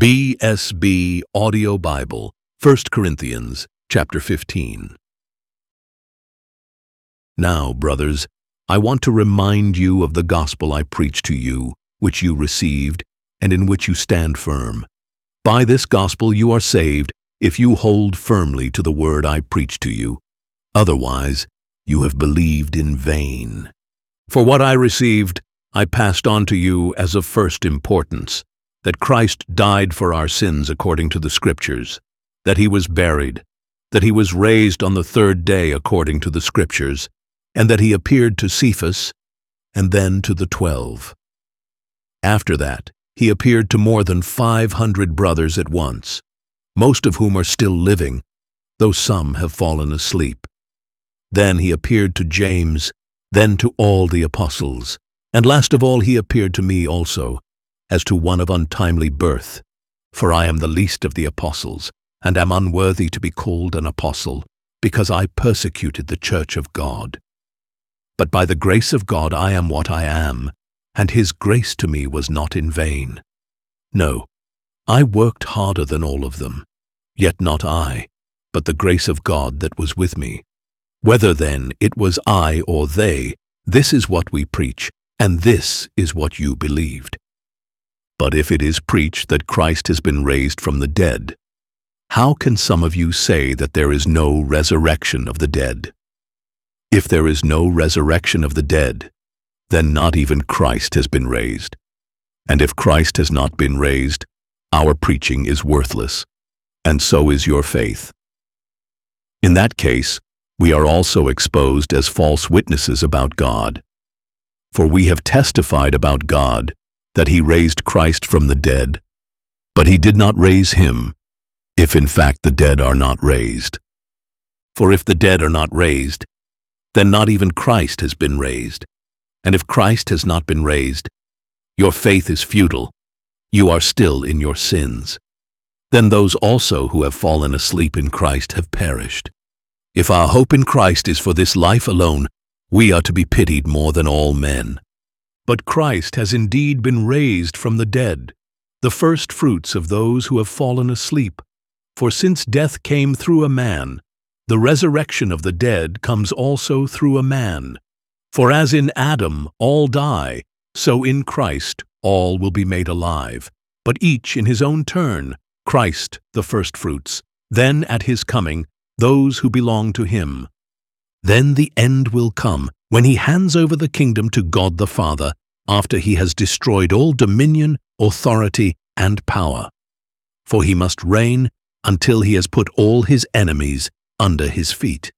BSB Audio Bible, 1 Corinthians, chapter 15. Now, brothers, I want to remind you of the gospel I preached to you, which you received, and in which you stand firm. By this gospel you are saved, if you hold firmly to the word I preached to you. Otherwise, you have believed in vain. For what I received, I passed on to you as of first importance, that Christ died for our sins according to the Scriptures, that he was buried, that he was raised on the third day according to the Scriptures, and that he appeared to Cephas, and then to the 12. After that, he appeared to more than 500 brothers at once, most of whom are still living, though some have fallen asleep. Then he appeared to James, then to all the apostles, and last of all he appeared to me also, as to one of untimely birth. For I am the least of the apostles, and am unworthy to be called an apostle, because I persecuted the church of God. But by the grace of God I am what I am, and his grace to me was not in vain. No, I worked harder than all of them, yet not I, but the grace of God that was with me. Whether then it was I or they, this is what we preach, and this is what you believed. But if it is preached that Christ has been raised from the dead, how can some of you say that there is no resurrection of the dead? If there is no resurrection of the dead, then not even Christ has been raised. And if Christ has not been raised, our preaching is worthless, and so is your faith. In that case, we are also exposed as false witnesses about God. For we have testified about God that he raised Christ from the dead, but he did not raise him, if in fact the dead are not raised. For if the dead are not raised, then not even Christ has been raised. And if Christ has not been raised, your faith is futile, you are still in your sins. Then those also who have fallen asleep in Christ have perished. If our hope in Christ is for this life alone, we are to be pitied more than all men. But Christ has indeed been raised from the dead, the first fruits of those who have fallen asleep. For since death came through a man, the resurrection of the dead comes also through a man. For as in Adam all die, so in Christ all will be made alive, but each in his own turn, Christ the firstfruits, then at his coming, those who belong to him. Then the end will come, when he hands over the kingdom to God the Father, after he has destroyed all dominion, authority, and power. For he must reign until he has put all his enemies under his feet.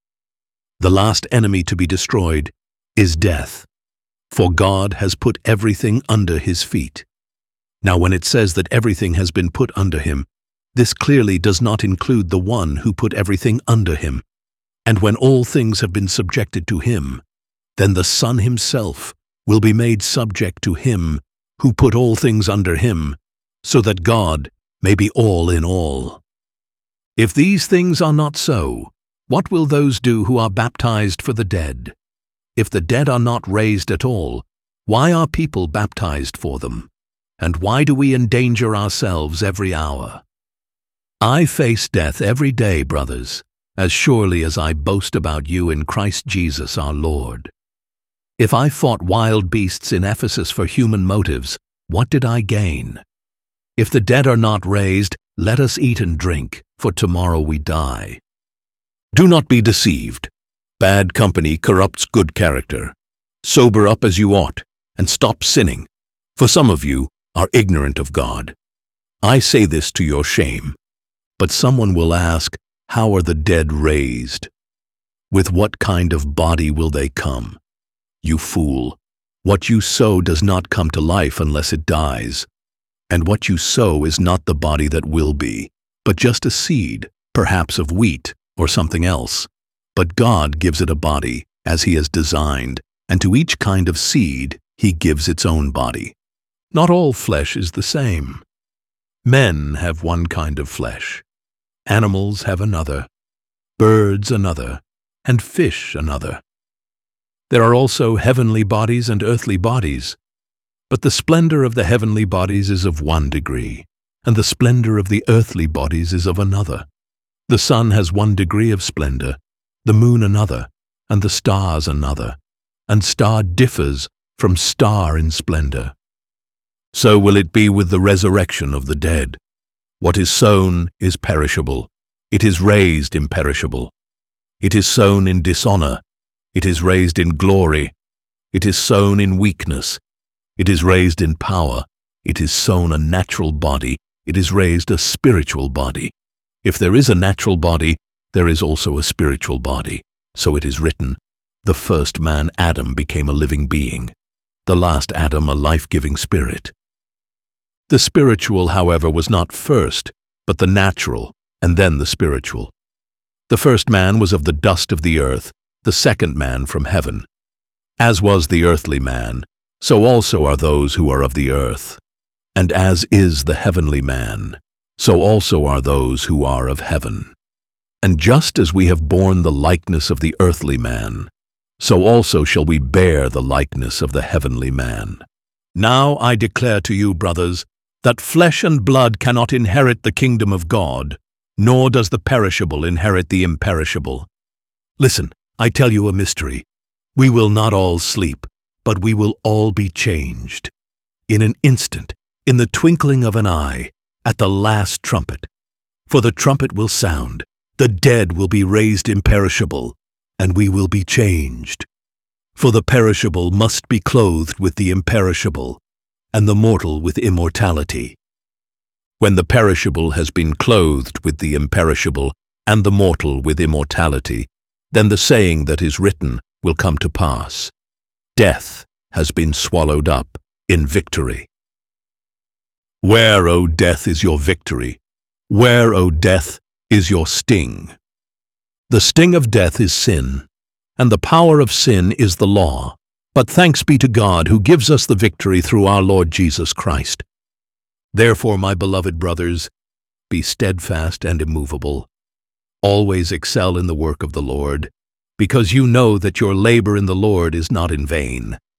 The last enemy to be destroyed is death, for God has put everything under his feet. Now when it says that everything has been put under him, this clearly does not include the one who put everything under him. And when all things have been subjected to him, then the Son himself will be made subject to him who put all things under him, so that God may be all in all. If these things are not so, what will those do who are baptized for the dead? If the dead are not raised at all, why are people baptized for them? And why do we endanger ourselves every hour? I face death every day, brothers, as surely as I boast about you in Christ Jesus our Lord. If I fought wild beasts in Ephesus for human motives, what did I gain? If the dead are not raised, let us eat and drink, for tomorrow we die. Do not be deceived. Bad company corrupts good character. Sober up as you ought, and stop sinning, for some of you are ignorant of God. I say this to your shame. But someone will ask, how are the dead raised? With what kind of body will they come? You fool, what you sow does not come to life unless it dies. And what you sow is not the body that will be, but just a seed, perhaps of wheat or something else. But God gives it a body, as he has designed, and to each kind of seed he gives its own body. Not all flesh is the same. Men have one kind of flesh, animals have another, birds another, and fish another. There are also heavenly bodies and earthly bodies, but the splendor of the heavenly bodies is of one degree, and the splendor of the earthly bodies is of another. The sun has one degree of splendor, the moon another, and the stars another, and star differs from star in splendor. So will it be with the resurrection of the dead. What is sown is perishable, it is raised imperishable. It is sown in dishonor, it is raised in glory. It is sown in weakness, it is raised in power. It is sown a natural body, it is raised a spiritual body. If there is a natural body, there is also a spiritual body. So it is written, the first man Adam became a living being, the last Adam a life-giving spirit. The spiritual, however, was not first, but the natural, and then the spiritual. The first man was of the dust of the earth, the second man from heaven. As was the earthly man, so also are those who are of the earth. And as is the heavenly man, so also are those who are of heaven. And just as we have borne the likeness of the earthly man, so also shall we bear the likeness of the heavenly man. Now I declare to you, brothers, that flesh and blood cannot inherit the kingdom of God, nor does the perishable inherit the imperishable. Listen, I tell you a mystery. We will not all sleep, but we will all be changed. In an instant, in the twinkling of an eye, at the last trumpet. For the trumpet will sound, the dead will be raised imperishable, and we will be changed. For the perishable must be clothed with the imperishable, and the mortal with immortality. When the perishable has been clothed with the imperishable, and the mortal with immortality, then the saying that is written will come to pass. Death has been swallowed up in victory. Where, O death, is your victory? Where, O death, is your sting? The sting of death is sin, and the power of sin is the law. But thanks be to God who gives us the victory through our Lord Jesus Christ. Therefore, my beloved brothers, be steadfast and immovable. Always excel in the work of the Lord, because you know that your labor in the Lord is not in vain.